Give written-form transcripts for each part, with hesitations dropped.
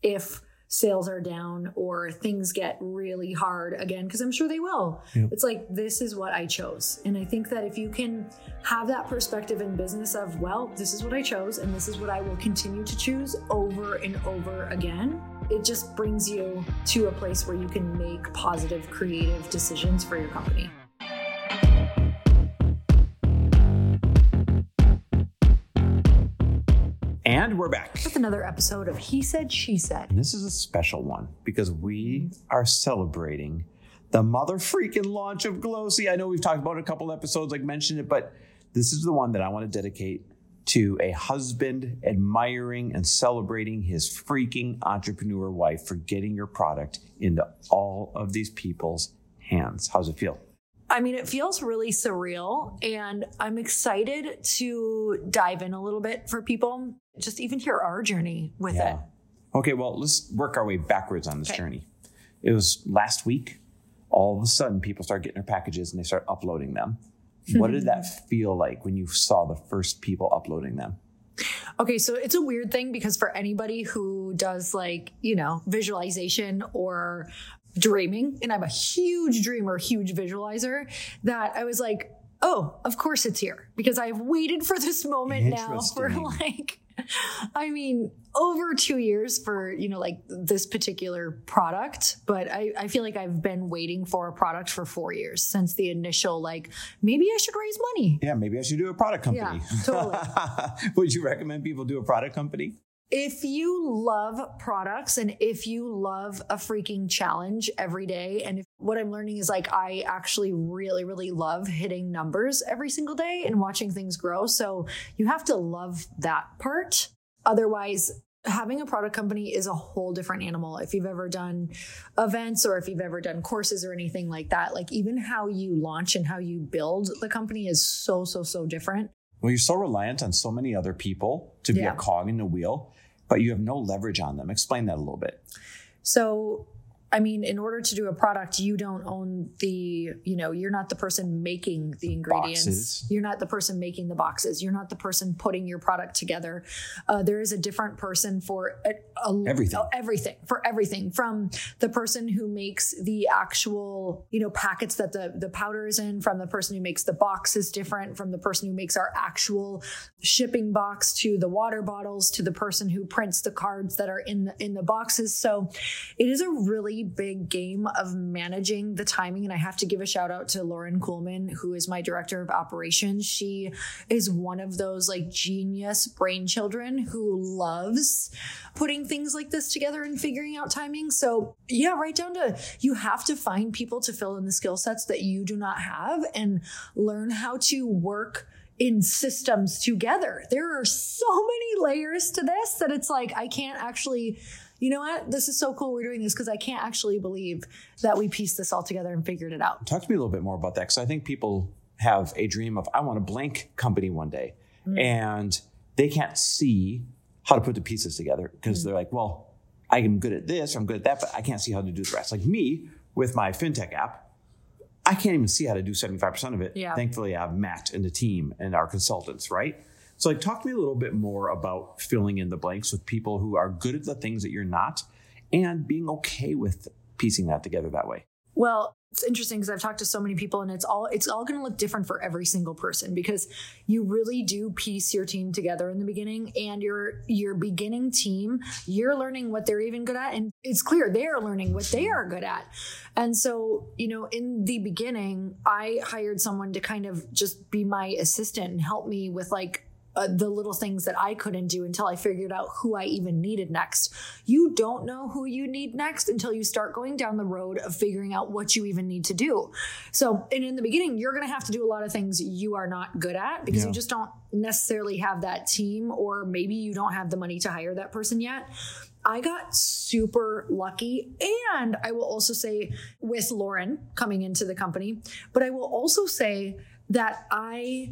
if sales are down or things get really hard again, because I'm sure they will. Yep. It's like, this is what I chose. And I think that if you can have that perspective in business of, well, this is what I chose and this is what I will continue to choose over and over again, it just brings you to a place where you can make positive, creative decisions for your company. And we're back with another episode of He Said, She Said. And this is a special one because we are celebrating the mother freaking launch of Glossy. I know we've talked about it a couple episodes, like mentioned it, but this is the one that I want to dedicate to a husband admiring and celebrating his freaking entrepreneur wife for getting your product into all of these people's hands. How's it feel? I mean, it feels really surreal, and I'm excited to dive in a little bit for people, just even hear our journey with it. Okay, well, let's work our way backwards on this journey. It was last week. All of a sudden, people start getting their packages and they start uploading them. What did that feel like when you saw the first people uploading them? Okay, so it's a weird thing because for anybody who does visualization or dreaming, and I'm a huge dreamer, huge visualizer, that I was like, oh, of course it's here because I've waited for this moment now for over 2 years for, this particular product. But I feel like I've been waiting for a product for 4 years since the initial, maybe I should raise money. Yeah, maybe I should do a product company. Yeah, totally. Would you recommend people do a product company? If you love products and if you love a freaking challenge every day, and what I'm learning is I actually really, really love hitting numbers every single day and watching things grow. So you have to love that part. Otherwise, having a product company is a whole different animal. If you've ever done events or if you've ever done courses or anything like that, even how you launch and how you build the company is so, so, so different. Well, you're so reliant on so many other people to be a cog in the wheel, but you have no leverage on them. Explain that a little bit. So, in order to do a product, you don't own you're not the person making the ingredients. Boxes. You're not the person making the boxes. You're not the person putting your product together. There is a different person for everything, from the person who makes the actual, packets that the powder is in, from the person who makes the box is different, from the person who makes our actual shipping box to the water bottles to the person who prints the cards that are in the boxes. So it is a really big game of managing the timing. And I have to give a shout out to Lauren Kuhlman, who is my director of operations. She is one of those genius brain children who loves putting things like this together and figuring out timing. So right down to you have to find people to fill in the skill sets that you do not have and learn how to work in systems together. There are so many layers to this that it's I can't actually, you know what? This is so cool we're doing this because I can't actually believe that we pieced this all together and figured it out. Talk to me a little bit more about that because I think people have a dream of, I want a blank company one day. Mm-hmm. And they can't see how to put the pieces together because they're like, well, I am good at this, I'm good at that, but I can't see how to do the rest. Like me with my FinTech app, I can't even see how to do 75% of it. Yeah. Thankfully, I have Matt and the team and our consultants, right? So talk to me a little bit more about filling in the blanks with people who are good at the things that you're not and being okay with piecing that together that way. Well, it's interesting because I've talked to so many people and it's all going to look different for every single person because you really do piece your team together in the beginning, and your beginning team, you're learning what they're even good at. And it's clear they are learning what they are good at. And so, in the beginning, I hired someone to kind of just be my assistant and help me with the little things that I couldn't do until I figured out who I even needed next. You don't know who you need next until you start going down the road of figuring out what you even need to do. So, and in the beginning, you're going to have to do a lot of things you are not good at because you just don't necessarily have that team, or maybe you don't have the money to hire that person yet. I got super lucky. And I will also say with Lauren coming into the company, but I will also say that I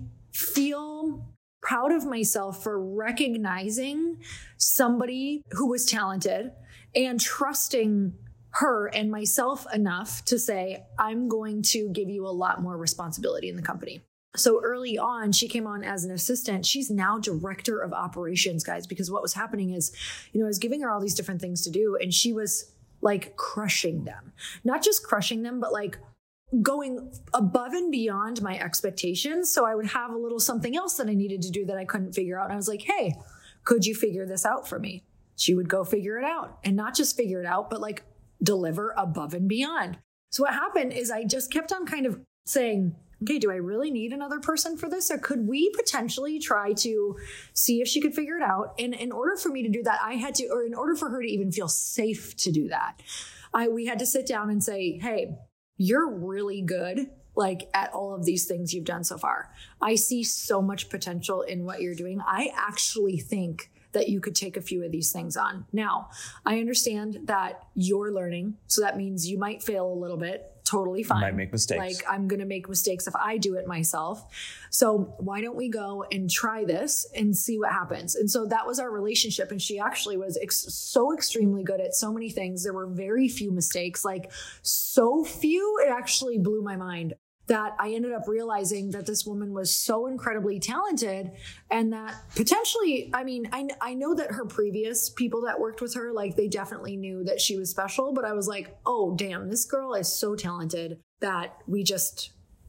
feel proud of myself for recognizing somebody who was talented and trusting her and myself enough to say, I'm going to give you a lot more responsibility in the company. So early on, she came on as an assistant. She's now director of operations, guys, because what was happening is, I was giving her all these different things to do, and she was like crushing them. Not just crushing them, but like going above and beyond my expectations. So I would have a little something else that I needed to do that I couldn't figure out. And I was like, hey, could you figure this out for me? She would go figure it out, and not just figure it out, but like deliver above and beyond. So what happened is I just kept on kind of saying, okay, do I really need another person for this? Or could we potentially try to see if she could figure it out? And in order for me to do that, in order for her to even feel safe to do that, we had to sit down and say, hey, you're really good like at all of these things you've done so far. I see so much potential in what you're doing. I actually think that you could take a few of these things on. Now, I understand that you're learning. So that means you might fail a little bit. Totally fine. Might make mistakes. Like I'm going to make mistakes if I do it myself. So why don't we go and try this and see what happens? And so that was our relationship. And she actually was so extremely good at so many things. There were very few mistakes, like so few, it actually blew my mind. That I ended up realizing that this woman was so incredibly talented, and that potentially, I know that her previous people that worked with her, like they definitely knew that she was special, but I was like, oh damn, this girl is so talented that we just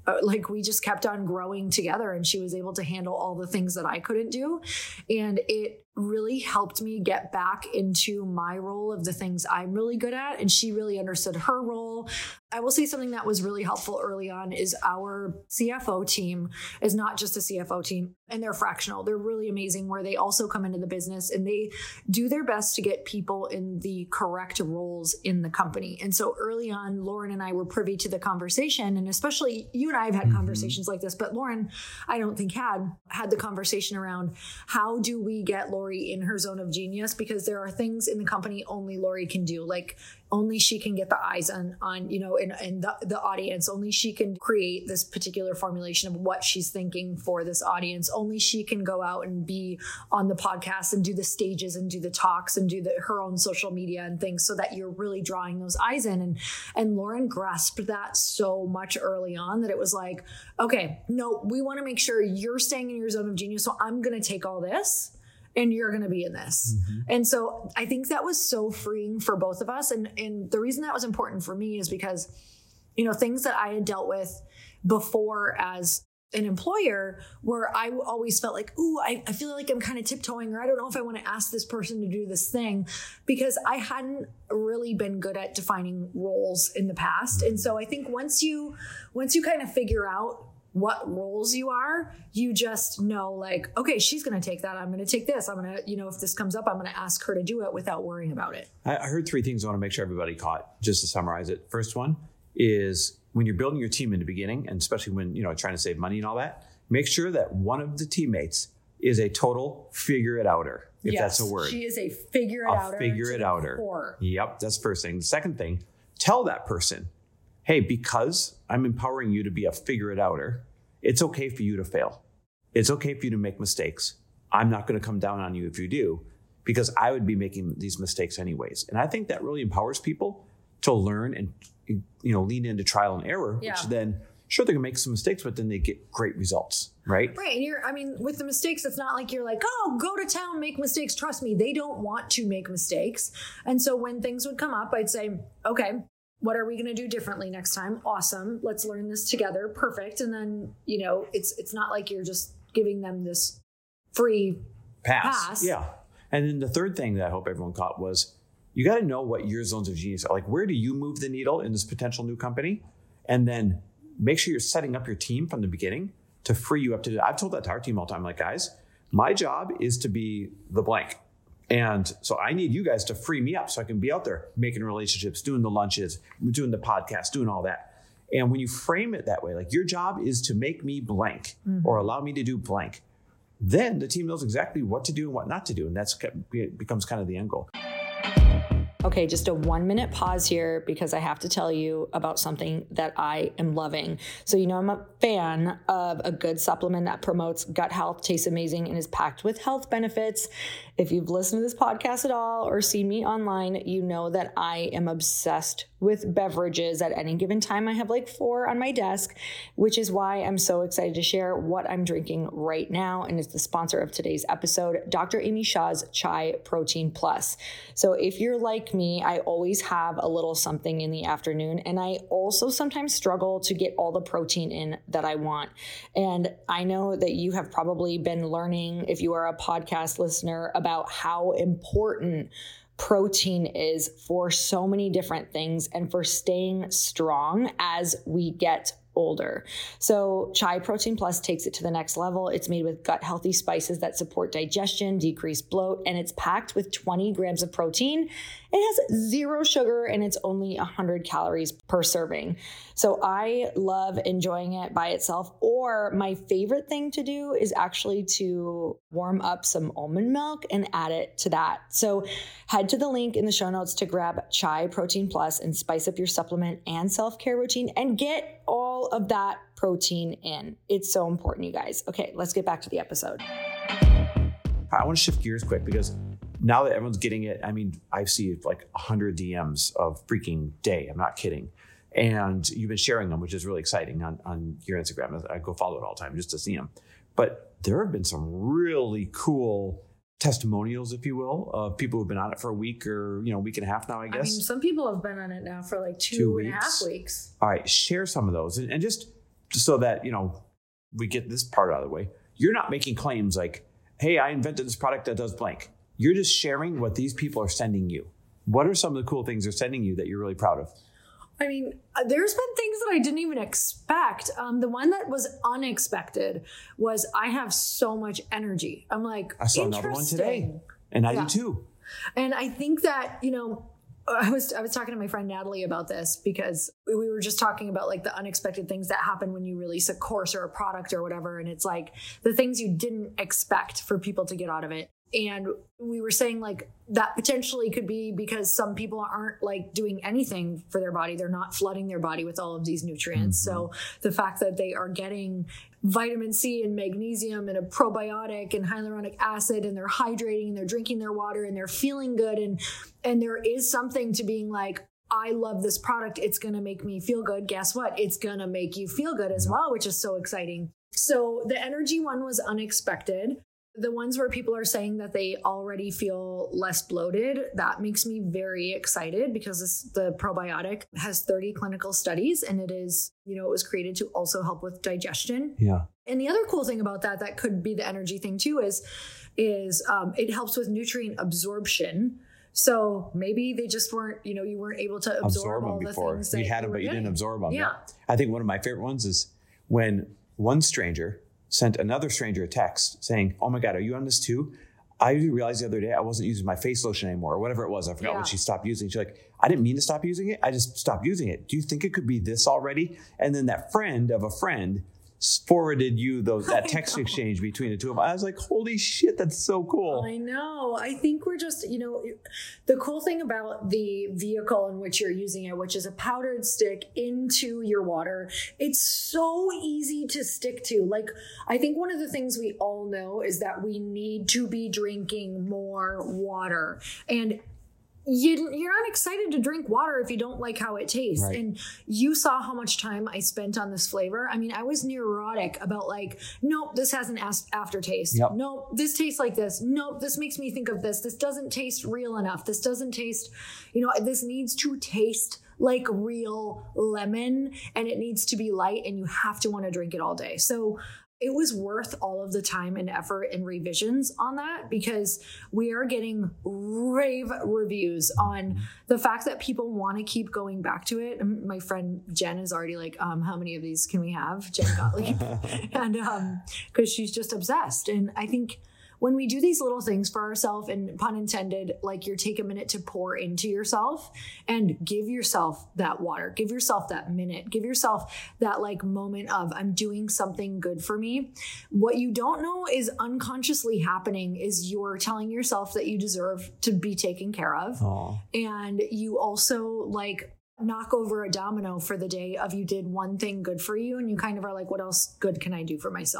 kept on growing together, and she was able to handle all the things that I couldn't do. And it really helped me get back into my role of the things I'm really good at. And she really understood her role. I will say something that was really helpful early on is our CFO team is not just a CFO team, and they're fractional. They're really amazing, where they also come into the business and they do their best to get people in the correct roles in the company. And so early on, Lauren and I were privy to the conversation, and especially you and I have had conversations like this, but Lauren, I don't think had the conversation around how do we get Lori in her zone of genius, because there are things in the company only Lori can do. Like only she can get the eyes on and the audience. Only she can create this particular formulation of what she's thinking for this audience. Only she can go out and be on the podcast and do the stages and do the talks and do her own social media and things, so that you're really drawing those eyes in. And Lauren grasped that so much early on that it was like, okay, no, we want to make sure you're staying in your zone of genius. So I'm going to take all this and you're going to be in this. Mm-hmm. And so I think that was so freeing for both of us. And the reason that was important for me is because, things that I had dealt with before as an employer, where I always felt like, ooh, I feel like I'm kind of tiptoeing, or I don't know if I want to ask this person to do this thing, because I hadn't really been good at defining roles in the past. And so I think once you kind of figure out what roles you are, you just know like, okay, she's going to take that. I'm going to take this. I'm going to, if this comes up, I'm going to ask her to do it without worrying about it. I heard three things I want to make sure everybody caught, just to summarize it. First one is when you're building your team in the beginning, and especially when, trying to save money and all that, make sure that one of the teammates is a total figure it outer, if that's a word. She is a figure it outer. Figure it outer. Core. Yep. That's the first thing. The second thing, tell that person, hey, because I'm empowering you to be a figure it outer, it's okay for you to fail. It's okay for you to make mistakes. I'm not going to come down on you if you do, because I would be making these mistakes anyways. And I think that really empowers people to learn and, lean into trial and error, which then, sure, they're going to make some mistakes, but then they get great results, right? Right. And with the mistakes, it's not like you're like, oh, go to town, make mistakes. Trust me, they don't want to make mistakes. And so when things would come up, I'd say, okay, what are we going to do differently next time? Awesome. Let's learn this together. Perfect. And then, it's not like you're just giving them this free pass. Yeah. And then the third thing that I hope everyone caught was you got to know what your zones of genius are. Like, where do you move the needle in this potential new company? And then make sure you're setting up your team from the beginning to free you up to do. I've told that to our team all the time. Like, guys, my job is to be the blank. And so I need you guys to free me up so I can be out there making relationships, doing the lunches, doing the podcast, doing all that. And when you frame it that way, like your job is to make me blank or allow me to do blank, then the team knows exactly what to do and what not to do. And it becomes kind of the end goal. Okay, just a 1 minute pause here because I have to tell you about something that I am loving. So, I'm a fan of a good supplement that promotes gut health, tastes amazing, and is packed with health benefits. If you've listened to this podcast at all or seen me online, you know that I am obsessed with beverages. At any given time, I have like 4 on my desk, which is why I'm so excited to share what I'm drinking right now. And it's the sponsor of today's episode, Dr. Amy Shah's Chai Protein Plus. So if you're like me, I always have a little something in the afternoon, and I also sometimes struggle to get all the protein in that I want. And I know that you have probably been learning, if you are a podcast listener, about how important protein is for so many different things and for staying strong as we get older. So Chai Protein Plus takes it to the next level. It's made with gut healthy spices that support digestion, decrease bloat, and it's packed with 20 grams of protein. It has 0 sugar and it's only 100 calories per serving. So I love enjoying it by itself, or my favorite thing to do is actually to warm up some almond milk and add it to that. So head to the link in the show notes to grab Chai Protein Plus and spice up your supplement and self-care routine and get all of that protein in. It's so important, you guys. Okay, let's get back to the episode. I want to shift gears quick because now that everyone's getting it, I mean, I see like 100 DMs of freaking day. I'm not kidding. And you've been sharing them, which is really exciting on your Instagram. I go follow it all the time just to see them. But there have been some really cool testimonials, if you will, of people who've been on it for a week or, week and a half now, I guess. I mean, some people have been on it now for like 2.5 weeks. All right. Share some of those. And just so that, we get this part out of the way. You're not making claims like, hey, I invented this product that does blank. You're just sharing what these people are sending you. What are some of the cool things they're sending you that you're really proud of? I mean, there's been things that I didn't even expect. The one that was unexpected was I have so much energy. I'm like, I saw another one today, and I do too. And I think that, I was talking to my friend Natalie about this because we were just talking about like the unexpected things that happen when you release a course or a product or whatever. And it's like the things you didn't expect for people to get out of it. And we were saying like that potentially could be because some people aren't like doing anything for their body. They're not flooding their body with all of these nutrients. Mm-hmm. So the fact that they are getting vitamin C and magnesium and a probiotic and hyaluronic acid, and they're hydrating and they're drinking their water and they're feeling good. And there is something to being like, I love this product. It's going to make me feel good. Guess what? It's going to make you feel good as well, which is so exciting. So the energy one was unexpected. The ones where people are saying that they already feel less bloated, that makes me very excited because the probiotic has 30 clinical studies and it is, it was created to also help with digestion. Yeah. And the other cool thing about that could be the energy thing too, is it helps with nutrient absorption. So maybe they just weren't, you weren't able to absorb all the things that you had them, but you didn't absorb them. Yeah. I think one of my favorite ones is when one stranger sent another stranger a text saying, oh my God, are you on this too? I realized the other day I wasn't using my face lotion anymore or whatever it was. I forgot what she stopped using. She's like, I didn't mean to stop using it. I just stopped using it. Do you think it could be this already? And then that friend of a friend forwarded you that text exchange between the two of them. I was like, holy shit, that's so cool. I know. I think we're just, the cool thing about the vehicle in which you're using it, which is a powdered stick into your water, it's so easy to stick to. Like, I think one of the things we all know is that we need to be drinking more water. And you're not excited to drink water if you don't like how it tastes. Right. And you saw how much time I spent on this flavor. I mean, I was neurotic about like, nope, this has an aftertaste. Yep. Nope, this tastes like this. Nope, this makes me think of this. This doesn't taste real enough. This doesn't taste, this needs to taste like real lemon, and it needs to be light, and you have to want to drink it all day. So it was worth all of the time and effort and revisions on that, because we are getting rave reviews on the fact that people want to keep going back to it. And my friend Jen is already like, how many of these can we have? Jen Gottlieb. And because she's just obsessed. And I think when we do these little things for ourselves, and pun intended, like you take a minute to pour into yourself and give yourself that water, give yourself that minute, give yourself that like moment of I'm doing something good for me. What you don't know is unconsciously happening is you're telling yourself that you deserve to be taken care of. Aww. And you also like knock over a domino for the day of you did one thing good for you. And you kind of are like, what else good can I do for myself?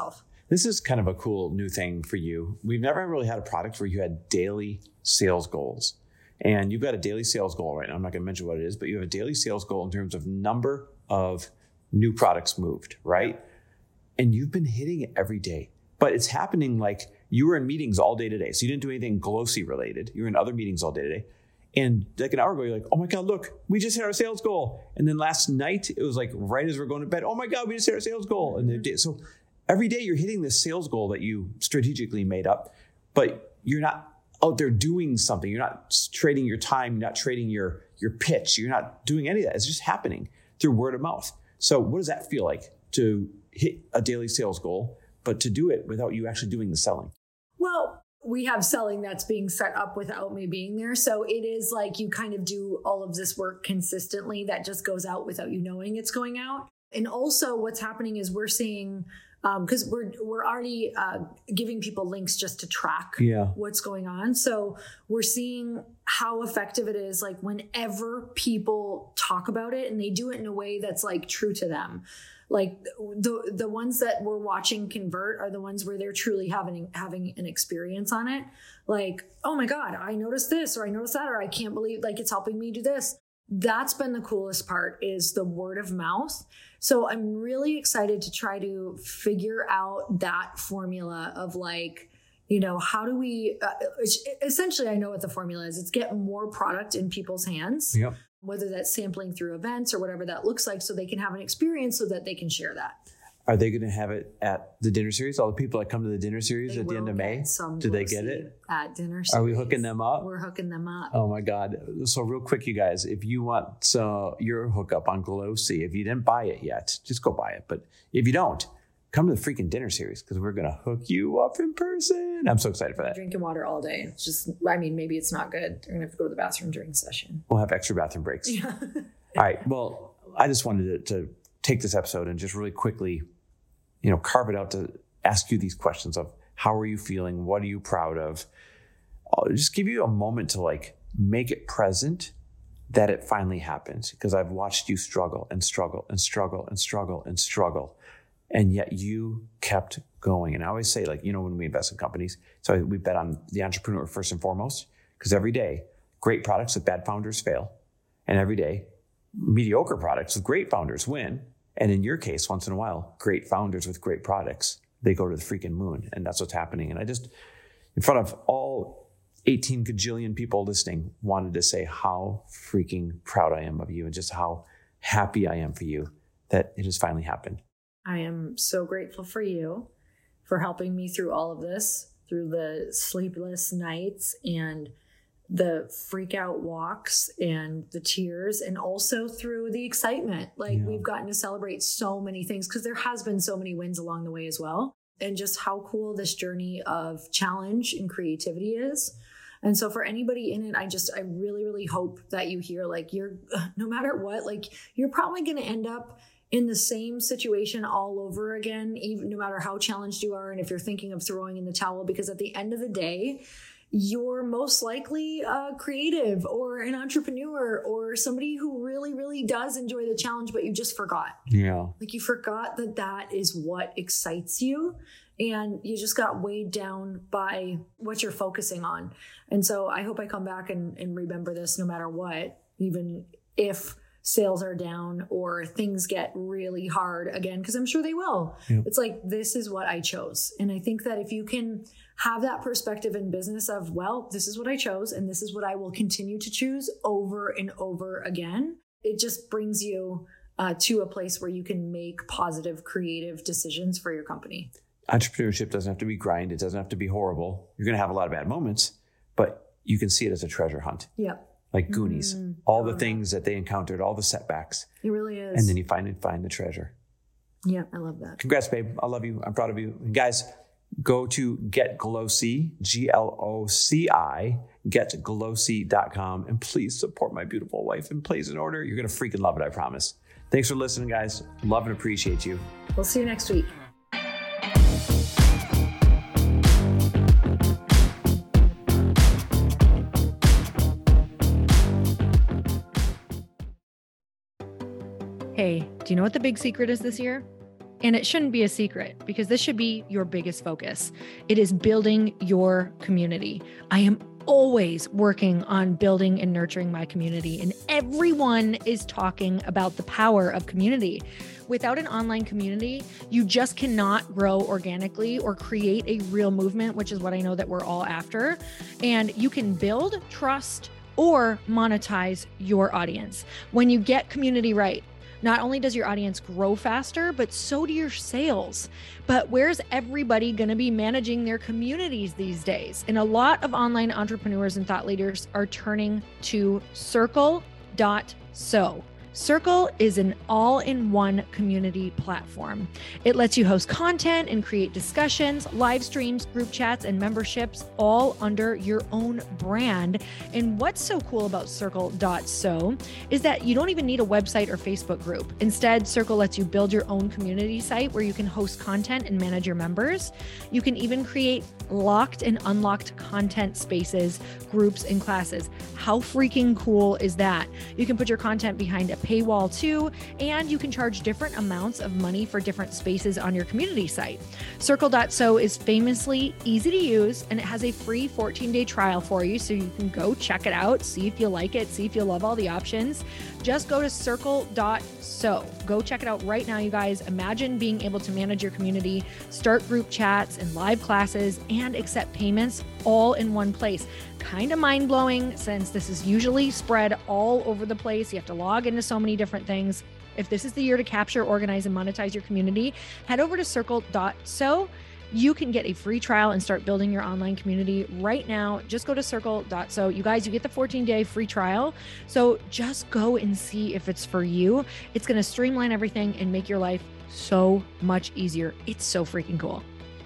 This is kind of a cool new thing for you. We've never really had a product where you had daily sales goals. And you've got a daily sales goal right now. I'm not going to mention what it is, but you have a daily sales goal in terms of number of new products moved, right? And you've been hitting it every day. But it's happening like you were in meetings all day today. So you didn't do anything Glossy related. You were in other meetings all day today. And like an hour ago, you're like, oh my God, look, we just hit our sales goal. And then last night, it was like right as we're going to bed, oh my God, we just hit our sales goal. And so every day you're hitting this sales goal that you strategically made up, but you're not out there doing something. You're not trading your time. You're not trading your pitch. You're not doing any of that. It's just happening through word of mouth. So what does that feel like to hit a daily sales goal, but to do it without you actually doing the selling? Well, we have selling that's being set up without me being there. So it is like you kind of do all of this work consistently that just goes out without you knowing it's going out. And also what's happening is we're seeing, because we're already giving people links just to track what's going on. So we're seeing how effective it is, like whenever people talk about it and they do it in a way that's like true to them. Like the ones that we're watching convert are the ones where they're truly having an experience on it. Like, oh my God, I noticed this, or I noticed that, or I can't believe like it's helping me do this. That's been the coolest part, is the word of mouth. So I'm really excited to try to figure out that formula of like, you know, how do we, essentially, I know what the formula is. It's get more product in people's hands. Yep. Whether that's sampling through events or whatever that looks like, so they can have an experience so that they can share that. Are they going to have it at the dinner series? All the people that come to the dinner series at the end of May, do they get it? At dinner series. Are we hooking them up? We're hooking them up. Oh my God. So real quick, you guys, if you want your hookup on Glossy, if you didn't buy it yet, just go buy it. But if you don't, come to the freaking dinner series, because we're going to hook you up in person. I'm so excited for that. Drinking water all day. It's just, I mean, maybe it's not good. You're going to have to go to the bathroom during session. We'll have extra bathroom breaks. Yeah. All right. Well, I just wanted to take this episode and just really quickly, you know, carve it out to ask you these questions of how are you feeling? What are you proud of? I'll just give you a moment to like make it present that it finally happens, because I've watched you struggle and struggle and struggle and struggle and struggle. And yet you kept going. And I always say, like, you know, when we invest in companies, so we bet on the entrepreneur first and foremost, because every day great products with bad founders fail. And every day mediocre products with great founders win. And in your case, once in a while, great founders with great products, they go to the freaking moon. And that's what's happening. And I just, in front of all 18 gajillion people listening, wanted to say how freaking proud I am of you and just how happy I am for you that it has finally happened. I am so grateful for you for helping me through all of this, through the sleepless nights and the freak out walks and the tears, and also through the excitement. Like we've gotten to celebrate so many things, because there has been so many wins along the way as well. And just how cool this journey of challenge and creativity is. And so for anybody in it, I really, really hope that you hear, like, no matter what, like, you're probably going to end up in the same situation all over again, even no matter how challenged you are. And if you're thinking of throwing in the towel, because at the end of the day, you're most likely a creative or an entrepreneur or somebody who really, really does enjoy the challenge, but you just forgot. Yeah. Like you forgot that is what excites you. And you just got weighed down by what you're focusing on. And so I hope I come back and remember this no matter what, even if sales are down or things get really hard again, because I'm sure they will. Yeah. It's like, this is what I chose. And I think that if you can have that perspective in business of, well, this is what I chose and this is what I will continue to choose over and over again, it just brings you to a place where you can make positive, creative decisions for your company. Entrepreneurship doesn't have to be grind. It doesn't have to be horrible. You're going to have a lot of bad moments, but you can see it as a treasure hunt. Yeah. Like Goonies, all the things that they encountered, all the setbacks. It really is. And then you find the treasure. Yeah, I love that. Congrats, babe. I love you. I'm proud of you. And guys, go to Get Glossy, GLOCI, getglossy.com. And please support my beautiful wife and place an order. You're going to freaking love it, I promise. Thanks for listening, guys. Love and appreciate you. We'll see you next week. Hey, do you know what the big secret is this year? And it shouldn't be a secret because this should be your biggest focus. It is building your community. I am always working on building and nurturing my community, and everyone is talking about the power of community. Without an online community, you just cannot grow organically or create a real movement, which is what I know that we're all after. And you can build trust or monetize your audience. When you get community right, not only does your audience grow faster, but so do your sales. But where's everybody going to be managing their communities these days? And a lot of online entrepreneurs and thought leaders are turning to Circle.so. Circle is an all-in-one community platform. It lets you host content and create discussions, live streams, group chats, and memberships all under your own brand. And what's so cool about Circle.so is that you don't even need a website or Facebook group. Instead, Circle lets you build your own community site where you can host content and manage your members. You can even create locked and unlocked content spaces, groups, and classes. How freaking cool is that? You can put your content behind a paywall too, and you can charge different amounts of money for different spaces on your community site. Circle.so is famously easy to use, and it has a free 14-day trial for you, so you can go check it out, see if you like it, see if you love all the options. Just go to Circle.so. Go check it out right now, you guys. Imagine being able to manage your community, start group chats and live classes, and accept payments all in one place. Kind of mind-blowing since this is usually spread all over the place. You have to log into so many different things. If this is the year to capture, organize, and monetize your community, head over to Circle.so. You can get a free trial and start building your online community right now. Just go to Circle.so. You guys, you get the 14-day free trial. So just go and see if it's for you. It's going to streamline everything and make your life so much easier. It's so freaking cool.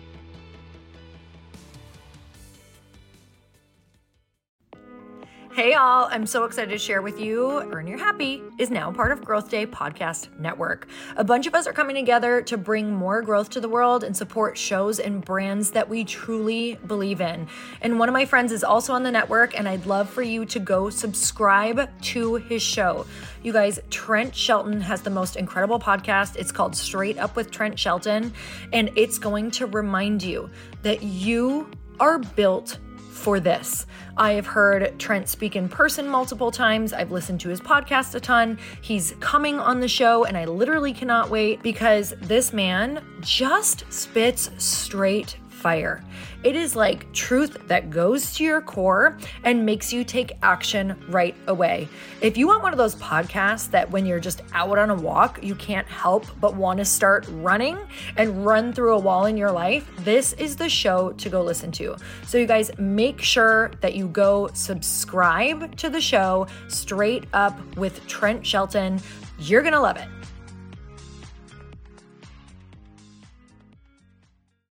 Hey all, I'm so excited to share with you, Earn Your Happy is now part of Growth Day Podcast Network. A bunch of us are coming together to bring more growth to the world and support shows and brands that we truly believe in. And one of my friends is also on the network, and I'd love for you to go subscribe to his show. You guys, Trent Shelton has the most incredible podcast. It's called Straight Up with Trent Shelton, and it's going to remind you that you are built for this. I have heard Trent speak in person multiple times. I've listened to his podcast a ton. He's coming on the show, and I literally cannot wait because this man just spits straight fire. It is like truth that goes to your core and makes you take action right away. If you want one of those podcasts that when you're just out on a walk, you can't help but want to start running and run through a wall in your life, this is the show to go listen to. So you guys, make sure that you go subscribe to the show, Straight Up with Trent Shelton. You're going to love it.